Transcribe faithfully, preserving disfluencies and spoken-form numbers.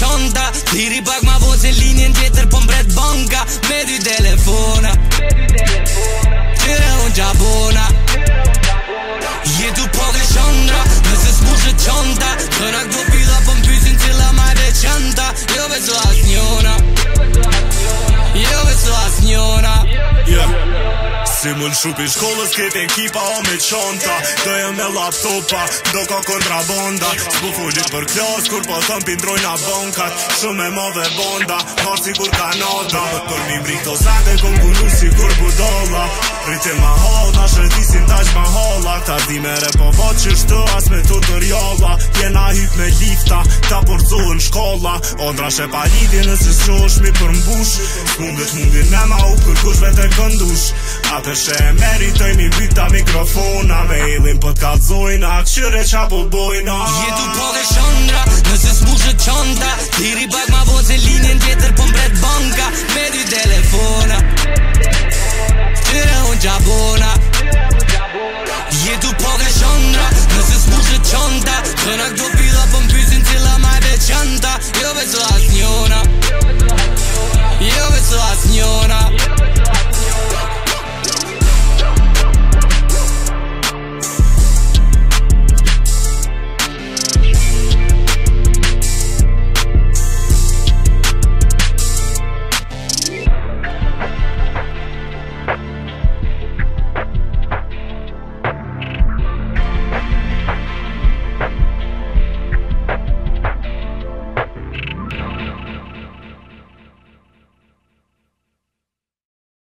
qanta. Thiri pak ma vo se linjen tjetër po mbret banka. Me dy telefona Qyre unë gjabona Jetu po dhe qandra Nëse s'mushe qanta Këna këto pila po m'pysin cilla ma e veçanta. Jo beso as njona Jo beso as njona Yeah Si mund shupi shkollës kete kipa o me qanta. Doja me laptopa, do ka kontrabanda. S'pu fullit për klas, kur po thëm pindrojna bankat. Shumë e move bonda, marë si kur Kanada. Për mi mbri këto sate, kom punu si kur budalla. Rritim ma halla, shërtisin tash ma halla. Ta di mere po vat që shtë as me të tërjalla. Jena hyp me lifta, ta porcohen shkolla. Ondra she pa lidi nëse s'qosh mi për mbush. S'mundet mundin me ma u kërkush vete këndush. Ape she e meritoj mi byta mikrofona. Me ilin po t'kallzojna, këshyre qa po bojna. Jetu po dhe qandra, nëse s'mushe qanta. Thiri pak ma vo se linjen tjetër po mbret banka. Me dy telefona Qyre unë gjabona Jetu po dhe qandra, nëse s'mushe qanta. Këna këto pila po m'pysin cilla ma e veçanta. Jo beso as